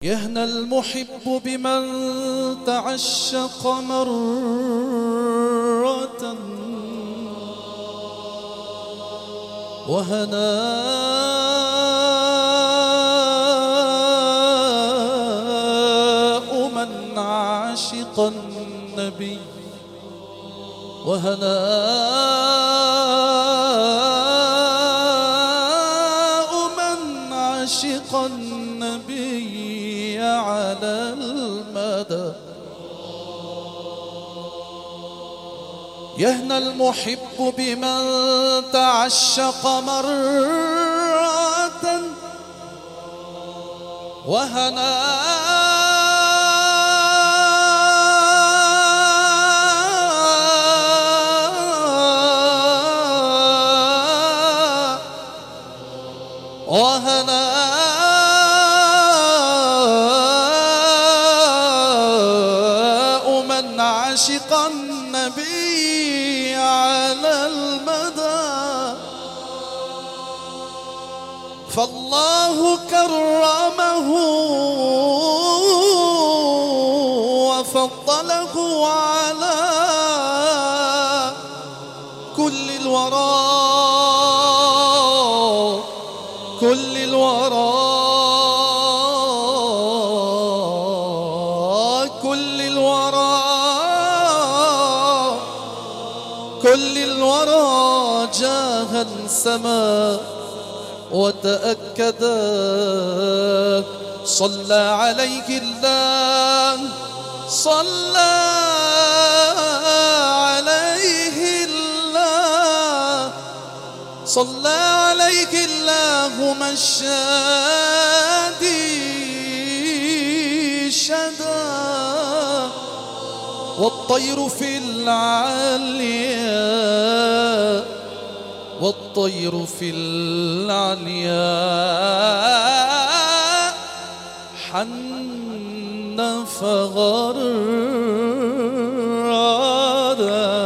يهنى المحب بمن تعشق مرة وهناء من عشق النبي وهناء من عشق النبي على المدى. يهنى المحب بمن تعشق مرة وهناء من عشق النبي على المدى. فالله كرمه وفضله على كل الورى كل الورى جاه السماء وتأكد. صلى عليك الله صلى عليه الله صلى عليك الله مشادي شدا. والطير في العليا والطير في العليا حن فغردا.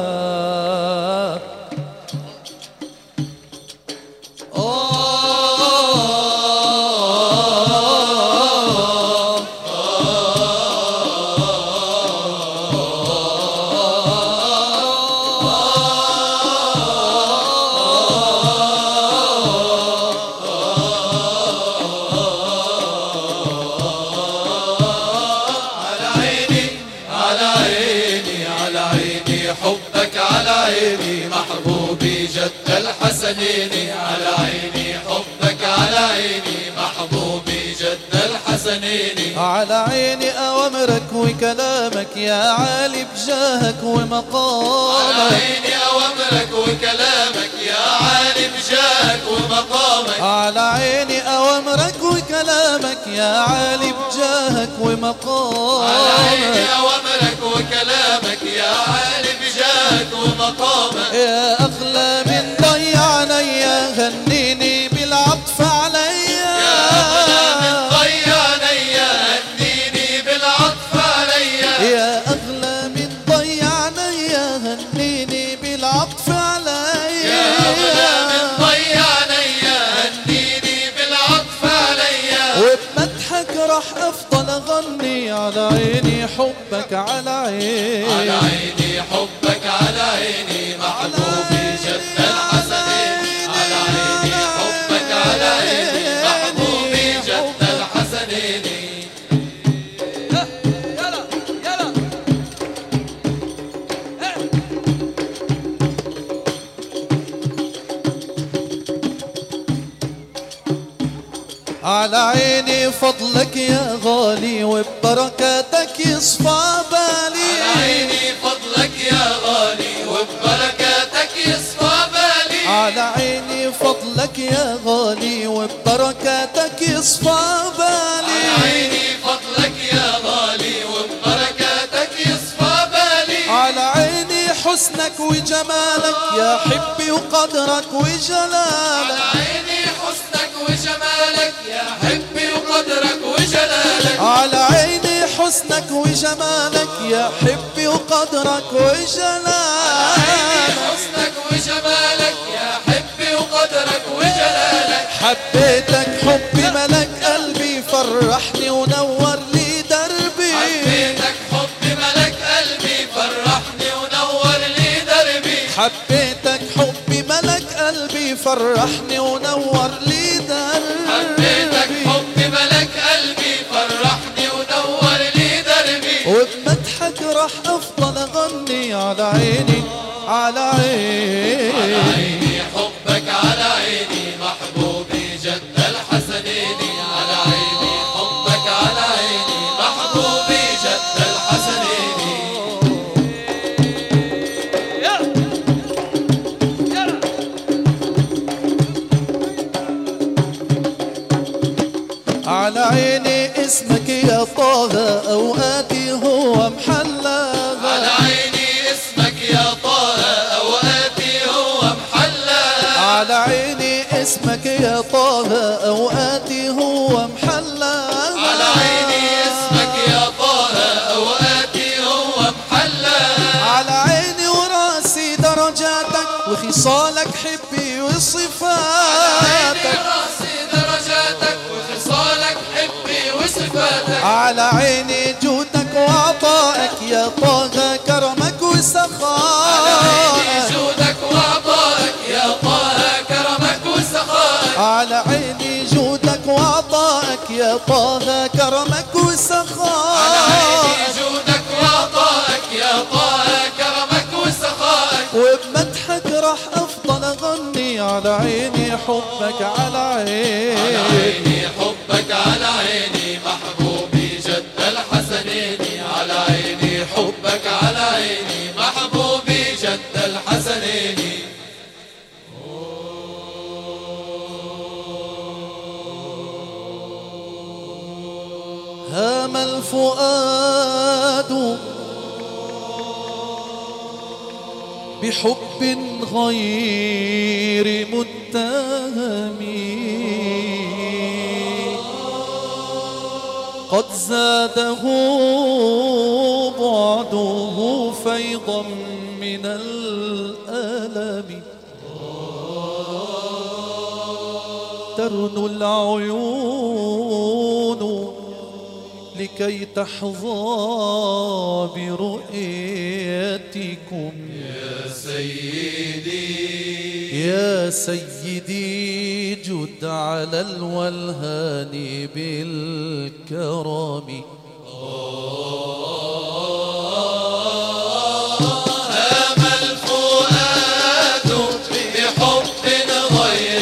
حبك على عيني محبوبي جد الحسنين. على عيني حبك على عيني محبوبي جد الحسنين. على عيني أوامرك وكلامك يا عالي بجاهك ومقامك. على عيني أوامرك وكلامك يا عالي بجاهك ومقامك. على عيني أوامرك وكلامك يا عالي بجاهك ومقامك. على عيني أوامرك وكلامك يا عالي بجاهك ومقامك. يا أغلى من ضي عليا هنيني بالعطف عليا. يا أغلى من ضي عليا هنيني بالعطف عليا. يا أغلى من ضي عليا هنيني بالعطف عليا. يا أغلى من ضي عليا هنيني بالعطف عليا. وبمدحك راح أفضل أغني. على عيني حبك على عيني. على عيني حبك على عيني محبوبي جد الحسنين. على عيني حبك على عيني محبوبي جد الحسنين. يلا يلا على عيني فضلك يا غالي وببركاتك يصفى بالي. على عيني فضلك يا غالي وببركاتك يصفى بالي. على عيني فضلك يا غالي وببركاتك يصفى بالي. على عيني فضلك يا غالي وببركاتك يصفى بالي. على عيني حسنك وجمالك يا حبي وقدرك وجلالك. على عيني حسنك وجمالك يا حبي وقدرك وجلالك. على عيني حسنك وجمالك يا حبي وقدرك وجلالك. على عيني حسنك وجمالك يا حبي وقدرك وجلالك. حبيتك حبي ملك قلبي فرحني ونور ملك قلبي فرحني ونور لي دربي. حبيتك حب ملك قلبي فرحني ونور لي دربي. وبمدحك راح افضل اغني على عيني على عيني على عيني حبك على عيني محبوبي جد الحسنين. على عيني حبك على عيني محبوبي جد الحسنين. على عيني اسمك يا طه اوقاتي هو محلاها. على عيني اسمك يا طه اوقاتي هو محلاها. على عيني اسمك يا طه اوقاتي هو محلاها. على عيني اسمك يا طه اوقاتي هو محلاها. على عيني وراسي درجاتك وخصالك حبي وصفاتك. على عيني جودك وعطائك يا طه كرمك وسخائك. على عيني جودك وعطائك يا طه كرمك وسخائك. على عيني جودك وعطائك يا طه كرمك وسخائك. على عيني جودك وعطائك يا طه كرمك وسخائك. وبمدحك راح افضل اغني على عيني حبك على عيني. على عيني حبك على عيني محبوبي جد الحسنين. على عيني حبك على عيني محبوبي جد الحسنين. هام الفؤاد بحب غير متهم قد زاده بعده فيضا من الألم. ترنو العيون لكي تحظى برؤيتكم. يا سيدي يا سيدي جد على الولهان بالكرم. هام الفؤاد بحب غير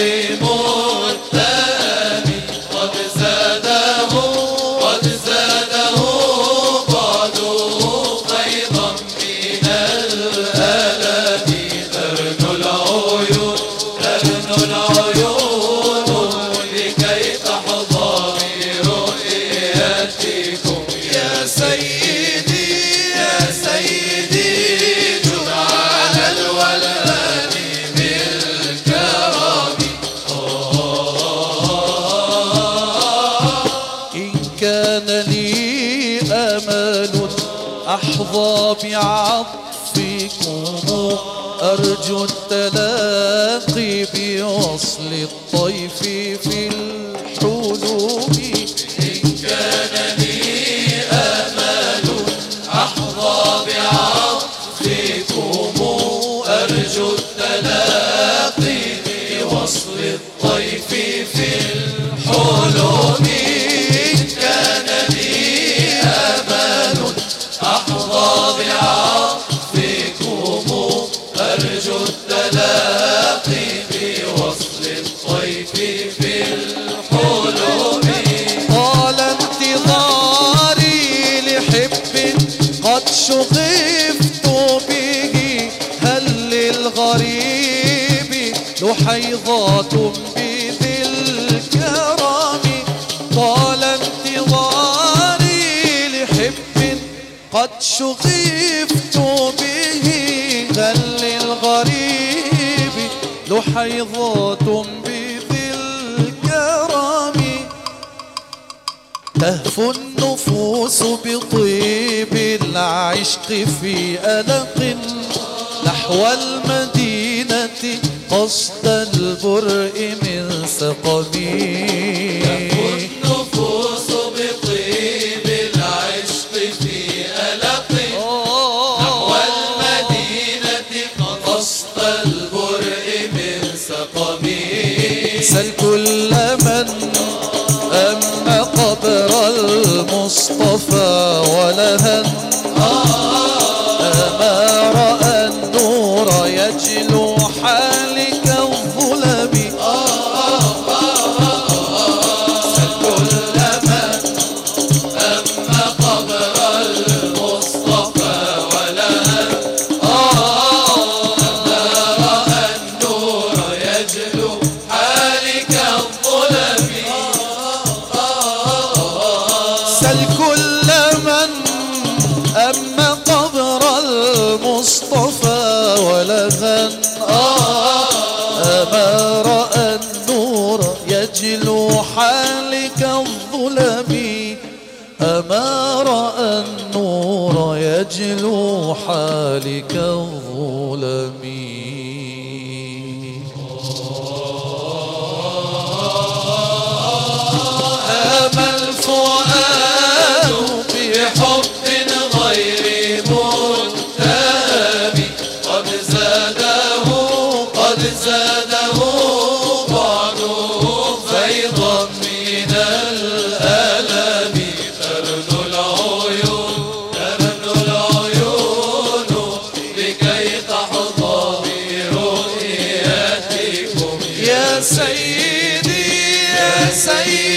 متهم قد زاده بعده فيضا من الألم. ترنو العيون لكي تحظى برؤيتكم. يا سيدي يا سيدي جد على الولهان بالكرم. إن كان لي أمل أحظى بعطفكم أرجو التلاقي بوصل الطيف في الحلم. إن كان لي أمل أحظى بعطفكم أرجو التلاقي بوصل الطيف في الحلم. إن كان لي أمل أحظى بعطفكم أرجو التلاقي بوصل الطيف في الحلم. طال انتظاري لحب قد شغفت به هل للغريب لحيضات بذي الكرم. طال انتظاري لحب قد شغفت به هل للغريب لحيضات بذي الكرم. تهفو النفوس بطيب العشق في ألق نحو المدينة قصد البرء من سقمي. تهفو النفوس بطيب العشق في ألق نحو المدينة قصد البرء من سقمي. سل كل من أما قبر المصطفى ولهن أما رأى النور يجلو حالك الظلم. سل كل من أما قبر المصطفى ولهن أما رأى النور يجلو حالك الظلم. سل كل من أما قبر المصطفى ولهن أما رأى النور يجلو حالك الظلم. أما رأى النور يجلو حالك الظلم. أما الفؤاد بحب غير متهم قد زاده بعده فيضا من الألم. ترن العيون لكي تحظى برؤيتكم. يا سيدي يا سيدي